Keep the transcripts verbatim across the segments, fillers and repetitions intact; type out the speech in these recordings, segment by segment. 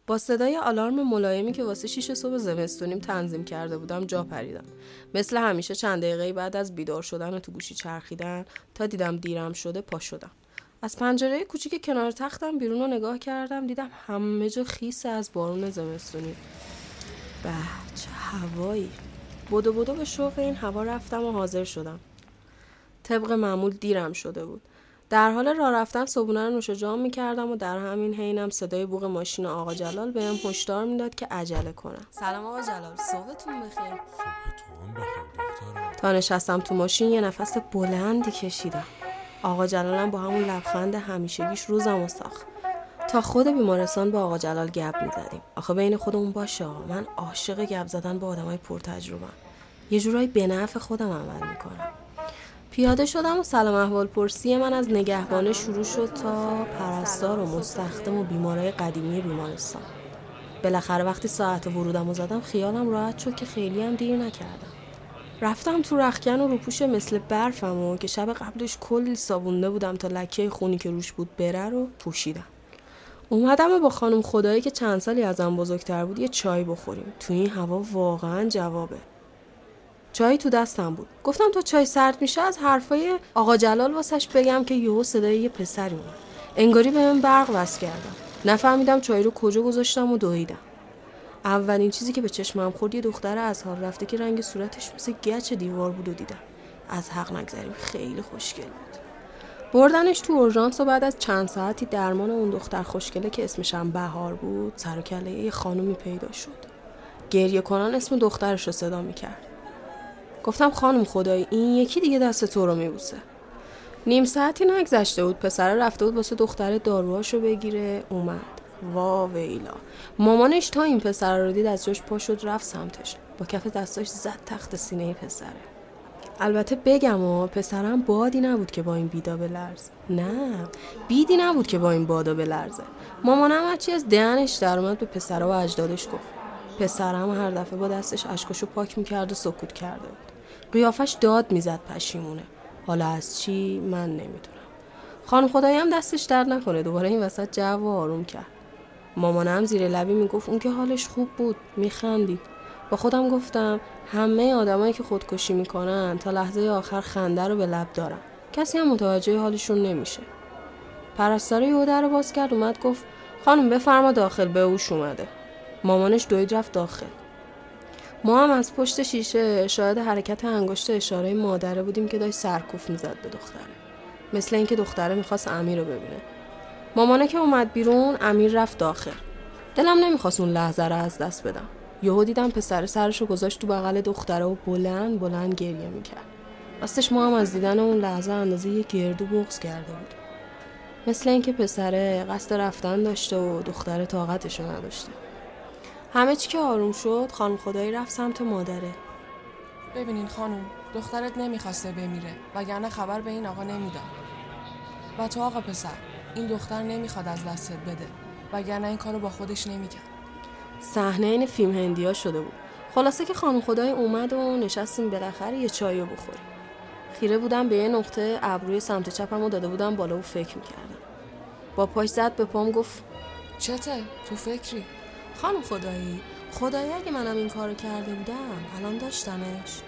با صدای آلارم ملایمی که واسه شیش صبح زمستونیم تنظیم کرده بودم جا پریدم. مثل همیشه چند دقیقه بعد از بیدار شدن و تو گوشی چرخیدن تا دیدم دیرم شده پا شدم. از پنجره کوچیک کنار تختم بیرون رو نگاه کردم، دیدم همه جا خیسه از بارون زمستونی. به چه هوایی! بدو بدو به شوق این هوا رفتم و حاضر شدم. طبق معمول دیرم شده بود. در حال راه رفتن صبحونه رو نوش جام می‌کردم و در همین حینم صدای بوق ماشین آقا جلال بهم هشدار میداد که عجله کنم. سلام آقا جلال، صبحتون بخیر. صبحتون بخیر دخترم. تا نشستم تو ماشین یه نفس بلندی کشیدم. آقا جلالم با همون لبخند همیشگیش روزمو ساخت. تا خود بیمارستان با آقا جلال گپ می‌زدیم. آخه بین خودمون باشه، من عاشق گپ زدن با آدمای پرتجربه‌ام. یه جورایی به نفع خودم عمل می‌کنم. پیاده شدم و سلام احوال پرسی من از نگهبانه شروع شد تا پرستار و مستخدم و بیمارای قدیمی بیمارستان. بالاخره وقتی ساعت ورودم رو زدم خیالم راحت شد که خیلی هم دیر نکردم. رفتم تو رختکن و روپوش مثل برفم و که شب قبلش کلی صابونده بودم تا لکه خونی که روش بود بره رو پوشیدم. اومدم و با خانم خدایی که چند سالی ازم بزرگتر بود یه چای بخوریم. تو این هوا واقعا جوابه. چای تو دستم بود. گفتم تا چای سرد میشه از حرفای آقا جلال واسش بگم که یهو صدای یه پسری اومد. انگاری بهم برق وصل کردم. نفهمیدم چای رو کجا گذاشتم و دویدم. اولین چیزی که به چشمم خورد یه دختر از حال رفته که رنگ صورتش مثل گچ دیوار بود و دیدم. از حق نگذریم خیلی خوشگل بود. بردنش تو اورژانس و بعد از چند ساعتی درمان اون دختر خوشگله که اسمش هم بهار بود سر و کله یه خانومی پیدا شد. گریه کنان اسم دخترش رو صدا میکرد. گفتم خانم خدایی این یکی دیگه دست تو رو میبوسه. نیم ساعتی نگذشته بود پسر رفته بود واسه دختر داروهاشو بگیره اومد. وا ویلا. مامانش تا این پسر رو دید از جاش پا شد رفت سمتش. با کف دستاش زد تخت سینه پسره. البته بگم و پسرم بادی نبود که با این بیدا بلرزه. نه بیدی نبود که با این بادا بلرزه. مامانم هرچی از دهنش در اومد به پسرها و اجدادش گفت. پسرم هر دفعه با دستش اشکاشو پاک میکرد و سکوت کرده بود. قیافش داد میزد پشیمونه. حالا از چی من نمیدونم. خانم خدایی هم دستش درد نکنه دوباره این وسط جو آروم کرد. مامانم زیر لبی میگفت اون که حالش خوب بود میخندید. با خودم گفتم همه آدمایی که خودکشی میکنن تا لحظه آخر خنده رو به لب دارن. کسی هم متوجه حالشون نمیشه. پرستار یهو در رو باز کرد اومد گفت خانم بفرما داخل به هوش اومده. مامانش دوید رفت داخل. ما هم از پشت شیشه شاهد حرکت انگشت اشاره مادره بودیم که داشت سرکوف میزد به دختره. مثل اینکه دختره میخواست امیر رو ببینه. مامانه که اومد بیرون امیر رفت داخل. دلم نمیخواست اون لحظه رو از دست بدم. یهو دیدم پسر سرشو گذاشت تو بغل دختره و بلند بلند گریه میکرد. راستش ما هم از دیدن اون لحظه اندازه یه گردو بغض کرده بود. مثل اینکه پسره قصد رفتن داشته و دختره طاقتشو نداشته. همه چی که آروم شد خانم خدایی رفت سمت مادره. ببینین خانم دخترت نمیخواسته بمیره وگرنه خبر به این آقا نمیداد. و تو آقا پسر این دختر نمیخواد از دستت بده وگرنه این کارو با خودش نمیکرد. صحنه این فیلم هندیا شده بود. خلاصه که خانم خدای اومد و نشستیم بالاخره یه چایو بخوریم. خیره بودم به یه نقطه ابروی سمت چپمو داده بودم بالا و فکر میکردم. با پاش زد به پام گفت چته؟ تو فکری؟ خانم خدایی خدایی اگه منم این کارو کرده بودم الان داشتمش.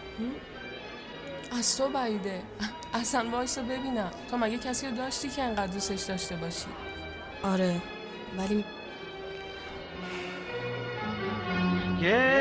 از تو بعیده. اصلا وایسا ببینم تو مگه کسی رو داشتی که انقدر دوستش داشته باشی؟ آره ولی یه